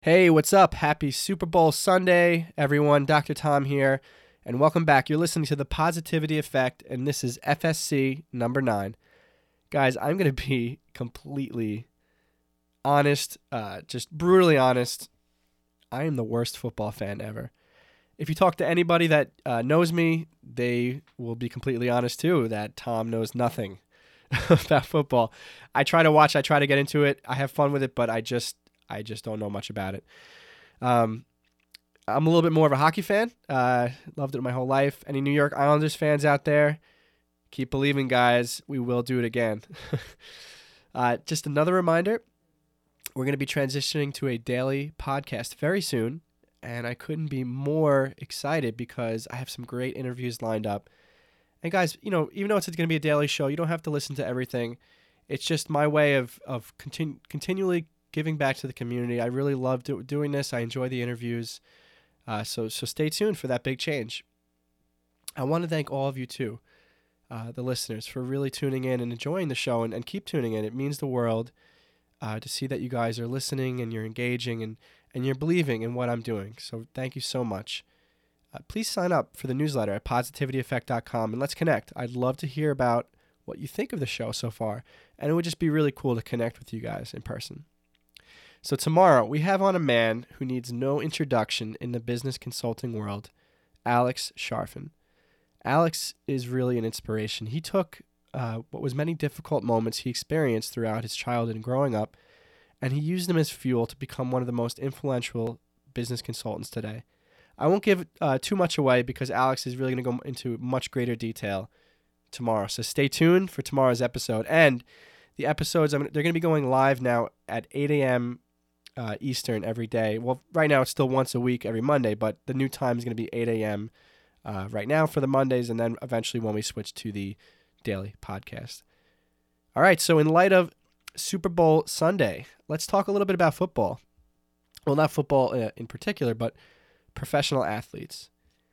Hey, what's up? Happy Super Bowl Sunday, everyone. Dr. Tom here, and welcome back. You're listening to The Positivity Effect, and this is FSC number 9. Guys, I'm going to be completely honest, just brutally honest. I am the worst football fan ever. If you talk to anybody that knows me, they will be completely honest too that Tom knows nothing about football. I try to watch, I try to get into it. I have fun with it, but I just don't know much about it. I'm a little bit more of a hockey fan. Loved it my whole life. Any New York Islanders fans out there, keep believing, guys. We will do it again. Just another reminder, we're going to be transitioning to a daily podcast very soon, and I couldn't be more excited because I have some great interviews lined up. And guys, even though it's going to be a daily show, you don't have to listen to everything. It's just my way of continually giving back to the community. I really love doing this. I enjoy the interviews. So stay tuned for that big change. I want to thank all of you too, the listeners, for really tuning in and enjoying the show, and keep tuning in. It means the world to see that you guys are listening and you're engaging and you're believing in what I'm doing. So thank you so much. Please sign up for the newsletter at positivityeffect.com and let's connect. I'd love to hear about what you think of the show so far, and it would just be really cool to connect with you guys in person. So tomorrow, we have on a man who needs no introduction in the business consulting world, Alex Charfen. Alex is really an inspiration. He took what was many difficult moments he experienced throughout his childhood and growing up, and he used them as fuel to become one of the most influential business consultants today. I won't give too much away because Alex is really going to go into much greater detail tomorrow. So stay tuned for tomorrow's episode. And the episodes, they're going to be going live now at 8 a.m. Eastern every day. Well, right now it's still once a week every Monday, but the new time is going to be 8 a.m. Right now for the Mondays, and then eventually when we switch to the daily podcast. All right, so in light of Super Bowl Sunday, let's talk a little bit about football. Well, not football in particular, but professional athletes.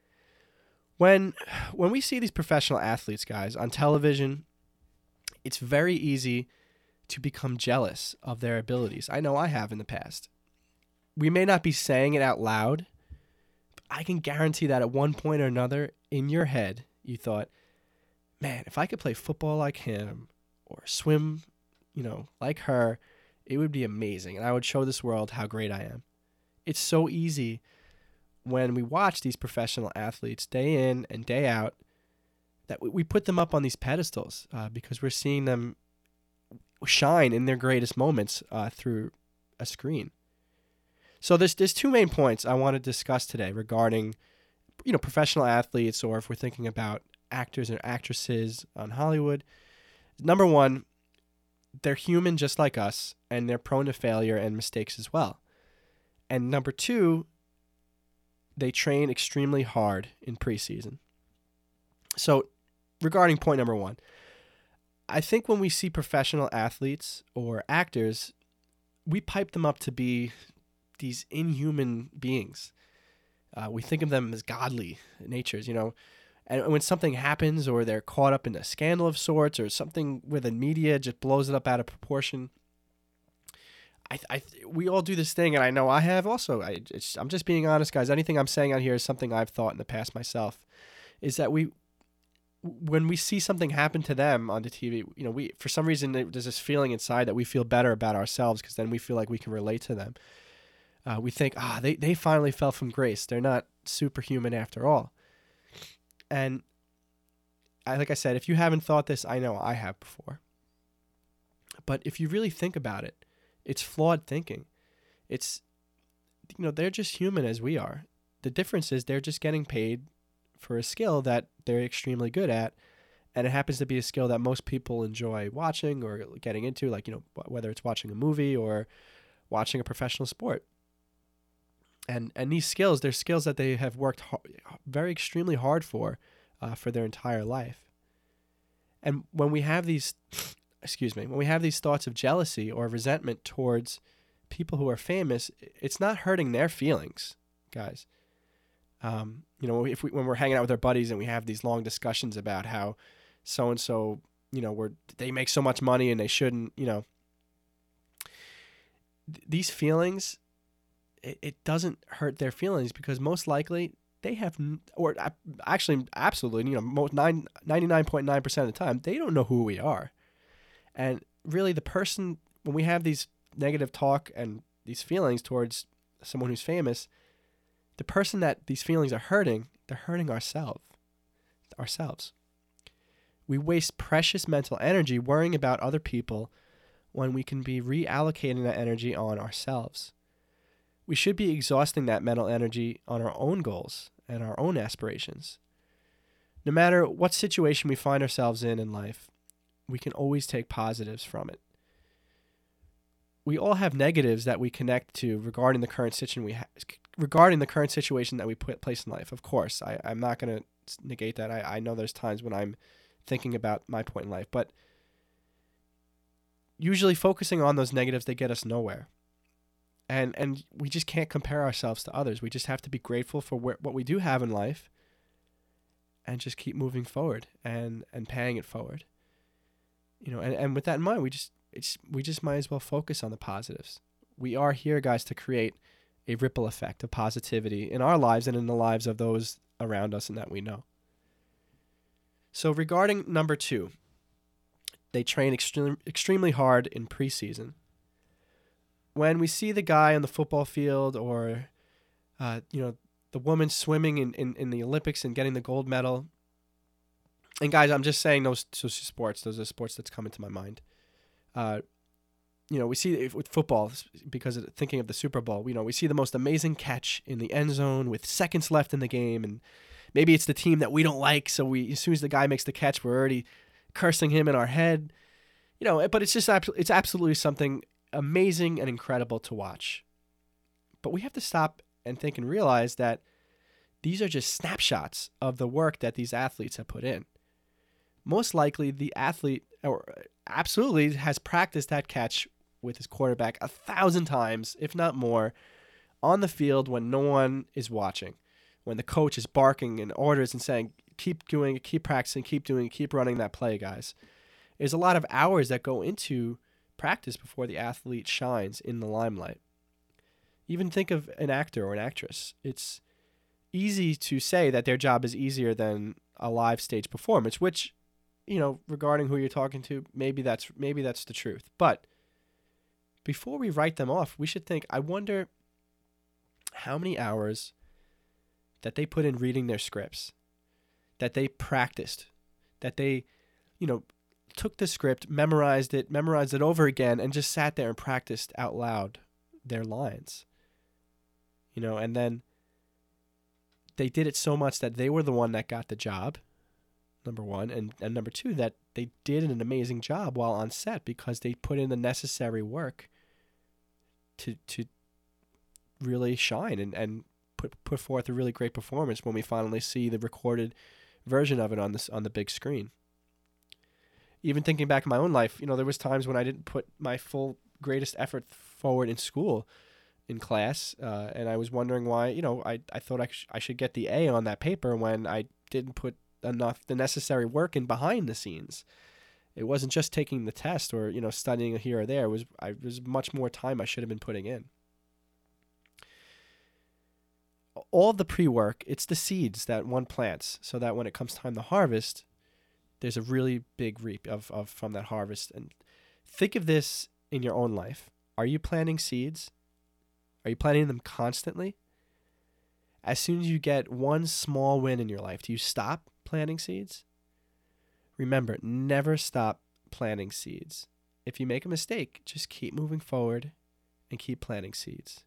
When we see these professional athletes, guys, on television, it's very easy to become jealous of their abilities. I know I have in the past. We may not be saying it out loud, but I can guarantee that at one point or another in your head, you thought, man, if I could play football like him or swim, like her, it would be amazing. And I would show this world how great I am. It's so easy when we watch these professional athletes day in and day out that we put them up on these pedestals because we're seeing them shine in their greatest moments through a screen. So there's two main points I want to discuss today regarding professional athletes, or if we're thinking about actors and actresses on Hollywood. Number one, they're human just like us, and they're prone to failure and mistakes as well. And number two, they train extremely hard in preseason. So regarding point number one, I think when we see professional athletes or actors, we pipe them up to be these inhuman beings. We think of them as godly natures, And when something happens, or they're caught up in a scandal of sorts, or something where the media just blows it up out of proportion, we all do this thing, and I know I have also. I'm just being honest, guys. Anything I'm saying out here is something I've thought in the past myself. Is that when we see something happen to them on the TV, we, for some reason, there's this feeling inside that we feel better about ourselves because then we feel like we can relate to them. We think, they finally fell from grace. They're not superhuman after all. And like I said, if you haven't thought this, I know I have before. But if you really think about it, it's flawed thinking. It's, they're just human as we are. The difference is they're just getting paid for a skill that they're extremely good at, and it happens to be a skill that most people enjoy watching or getting into, like, whether it's watching a movie or watching a professional sport. And these skills, they're skills that they have worked very extremely hard for their entire life. And when we have these, when we have these thoughts of jealousy or resentment towards people who are famous, it's not hurting their feelings, guys. When we're hanging out with our buddies and we have these long discussions about how so-and-so, they make so much money and they shouldn't, these feelings, it doesn't hurt their feelings because most likely they have, actually, absolutely, 99.9% of the time, they don't know who we are. And really the person, when we have these negative talk and these feelings towards someone who's famous, the person that these feelings are hurting, they're hurting ourselves. We waste precious mental energy worrying about other people when we can be reallocating that energy on ourselves. We should be exhausting that mental energy on our own goals and our own aspirations. No matter what situation we find ourselves in life, we can always take positives from it. We all have negatives that we connect to regarding the current situation that we place in life. Of course, I'm not going to negate that. I know there's times when I'm thinking about my point in life, but usually focusing on those negatives, they get us nowhere. And we just can't compare ourselves to others. We just have to be grateful for what we do have in life and just keep moving forward and paying it forward. And with that in mind, we just might as well focus on the positives. We are here, guys, to create a ripple effect of positivity in our lives and in the lives of those around us and that we know. So regarding number 2, they train extremely hard in preseason. When we see the guy on the football field or, the woman swimming in the Olympics and getting the gold medal, and guys, I'm just saying those sports. Those are sports that's coming to my mind. We see it with football because thinking of the Super Bowl. We see the most amazing catch in the end zone with seconds left in the game, and maybe it's the team that we don't like. So as soon as the guy makes the catch, we're already cursing him in our head. But it's absolutely something amazing and incredible to watch. But we have to stop and think and realize that these are just snapshots of the work that these athletes have put in. Most likely, the athlete absolutely has practiced that catch with his quarterback 1,000 times, if not more, on the field when no one is watching, when the coach is barking in orders and saying, keep doing it, keep practicing, keep doing it, keep running that play, guys. There's a lot of hours that go into practice before the athlete shines in the limelight. Even think of an actor or an actress. It's easy to say that their job is easier than a live stage performance, which, regarding who you're talking to, maybe that's the truth. But before we write them off, we should think, I wonder how many hours that they put in reading their scripts, that they practiced, that they, took the script, memorized it over again, and just sat there and practiced out loud their lines. And then they did it so much that they were the one that got the job, number one, and number two, that they did an amazing job while on set because they put in the necessary work to really shine and put forth a really great performance when we finally see the recorded version of it on the big screen. Even thinking back in my own life, there was times when I didn't put my full greatest effort forward in school, in class, and I was wondering why. I thought I should get the A on that paper when I didn't put the necessary work in behind the scenes. It wasn't just taking the test or studying here or there. It was much more time I should have been putting in. All the pre-work, it's the seeds that one plants, so that when it comes time to harvest, there's a really big reap of from that harvest. And think of this in your own life. Are you planting seeds? Are you planting them constantly? As soon as you get one small win in your life, do you stop planting seeds? Remember, never stop planting seeds. If you make a mistake, just keep moving forward and keep planting seeds.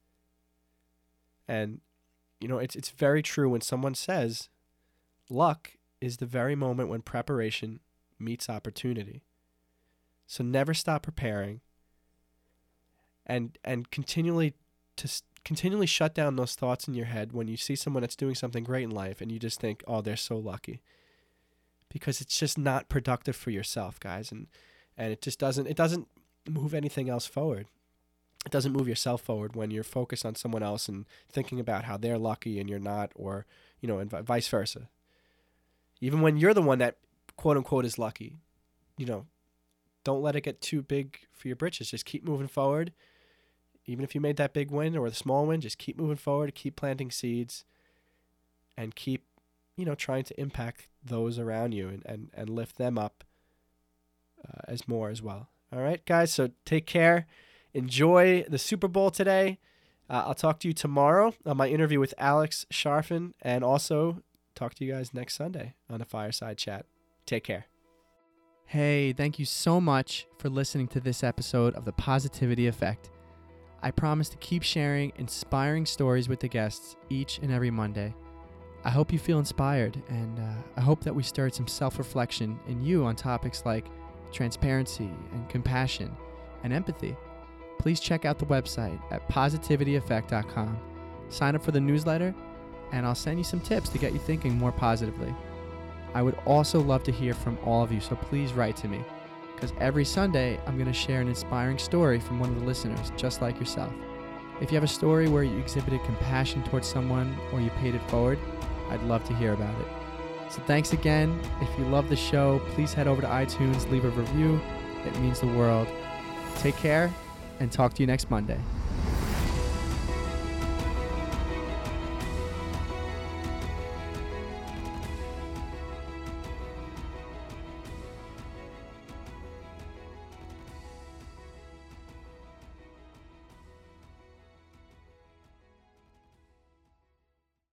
And, it's very true when someone says luck is the very moment when preparation meets opportunity. So never stop preparing and continually shut down those thoughts in your head when you see someone that's doing something great in life and you just think, oh, they're so lucky. Because it's just not productive for yourself, guys. And it just doesn't move anything else forward. It doesn't move yourself forward when you're focused on someone else and thinking about how they're lucky and you're not, or, and vice versa. Even when you're the one that, quote unquote, is lucky, don't let it get too big for your britches. Just keep moving forward. even if you made that big win or the small win, just keep moving forward, keep planting seeds, and keep, trying to impact those around you and lift them up as more as well. All right, guys, so take care. Enjoy the Super Bowl today. I'll talk to you tomorrow on my interview with Alex Sharfin, and also talk to you guys next Sunday on a Fireside Chat. Take care. Hey, thank you so much for listening to this episode of The Positivity Effect. I promise to keep sharing inspiring stories with the guests each and every Monday. I hope you feel inspired, and I hope that we stirred some self-reflection in you on topics like transparency and compassion and empathy. Please check out the website at positivityeffect.com. Sign up for the newsletter, and I'll send you some tips to get you thinking more positively. I would also love to hear from all of you, so please write to me, because every Sunday I'm going to share an inspiring story from one of the listeners, just like yourself. If you have a story where you exhibited compassion towards someone or you paid it forward, I'd love to hear about it. So thanks again. If you love the show, please head over to iTunes, leave a review. It means the world. Take care, and talk to you next Monday.